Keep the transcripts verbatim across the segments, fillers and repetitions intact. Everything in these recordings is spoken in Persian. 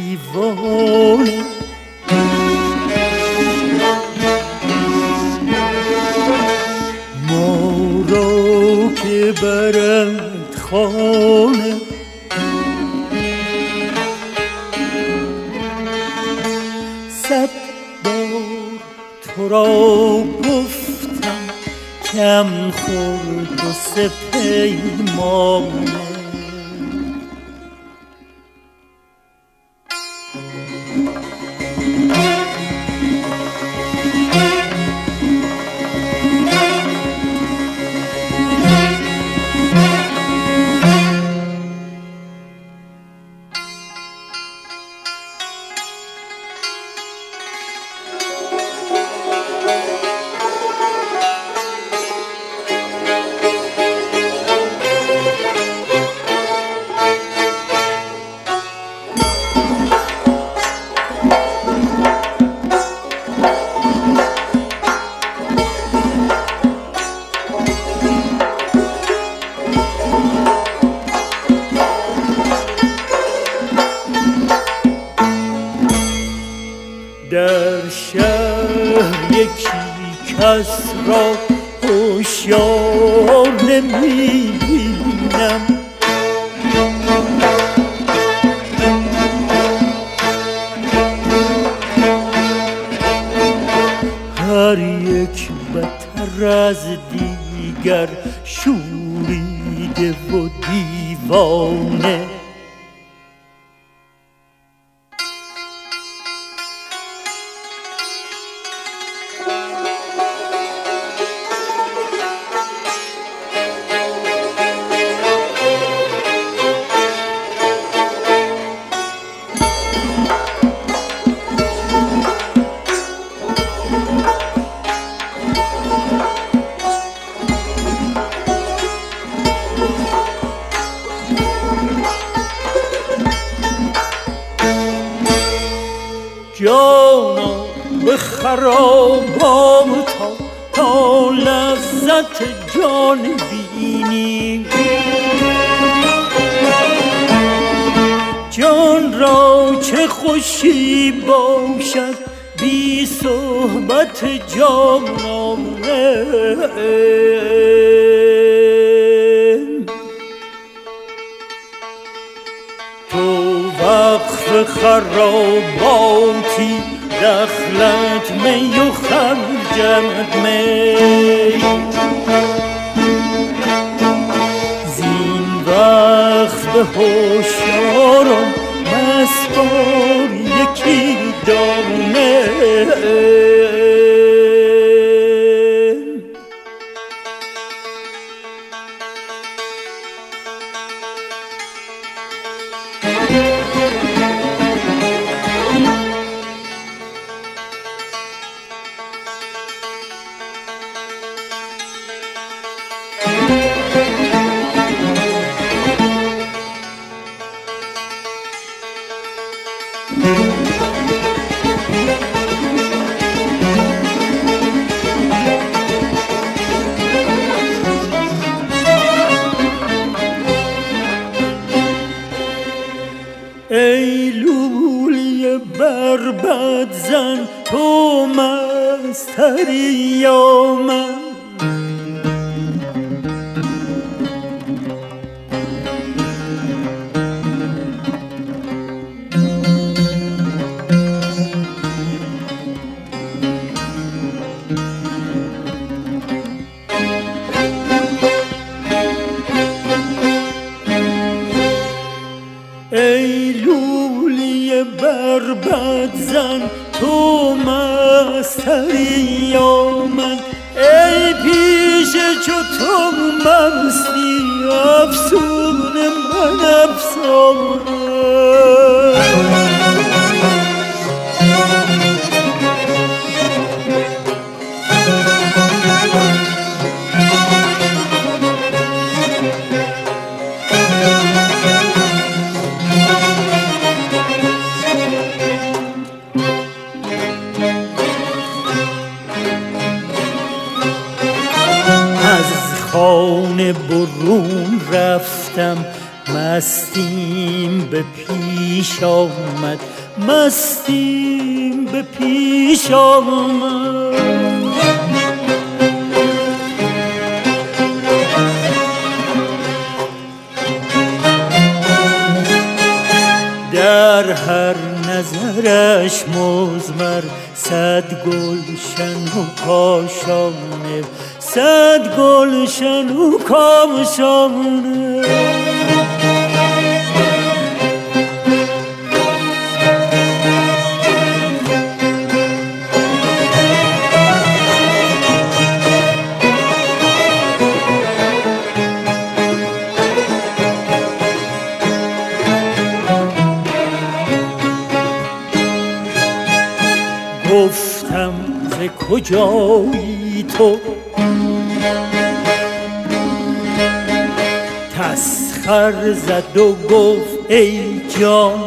دیوانه. ما را که برند خانه، صد بار تو را گفتم کم خورد و سپیمانه. در شهر یکی کس را هوشیار نمی‌بینم، هر یک بتر از دیگر شوریده و دیوانه. جانا به خرابات تا لذت جان بینی، جان را چه خوشی باشد بی صحبت جانانه. تو وقف خراباتی دخلت می و خرجت می، زین وقف به هوشیارم مسپار یکی دانه. ای لولی بربد زن تو مستری یا من، ای لولی بربد زن تو مستری یا من، ای پیش چو تو مستی افسون من افسانه. خانه برون رفتم مستیم به پیش پیش آمد مستیم به پیش آمد. در هر نظرش مزمر صد گلشن و کاشانه، صد گلشن و کاشانه. گفتم ز کجایی تو، تسخر زد و گفت ای جان،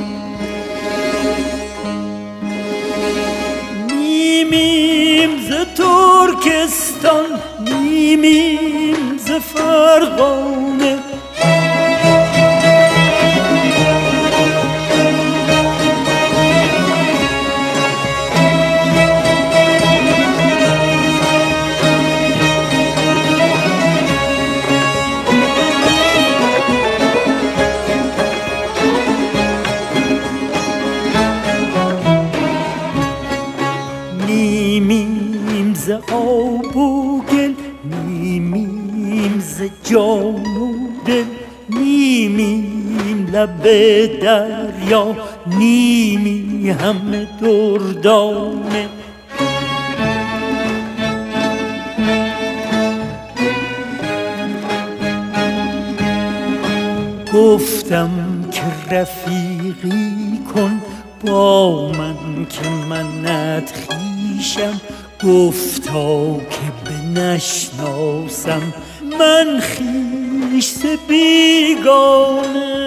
نیمیم ز ترکستان نیمیم ز فرغانه. نیمیم ز آب و گل نیمیم ز جان و دل، نیمیم لب دریا نیمی همه دردانه. گفتم که رفیقی کن با من که منت خویشم، گفتا که بنشناسم من خویش ز بیگانه.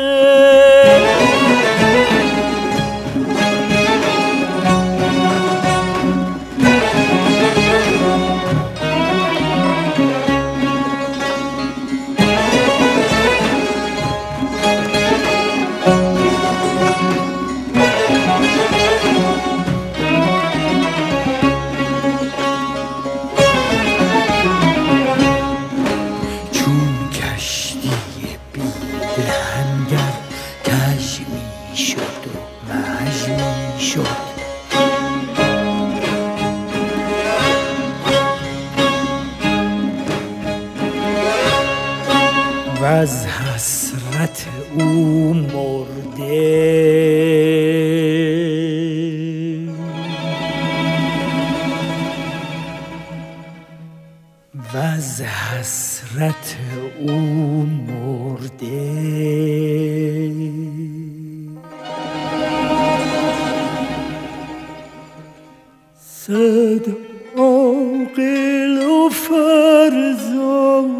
و از حسرت او مرده، و از حسرت او مرده. صد عاقل و فرزانه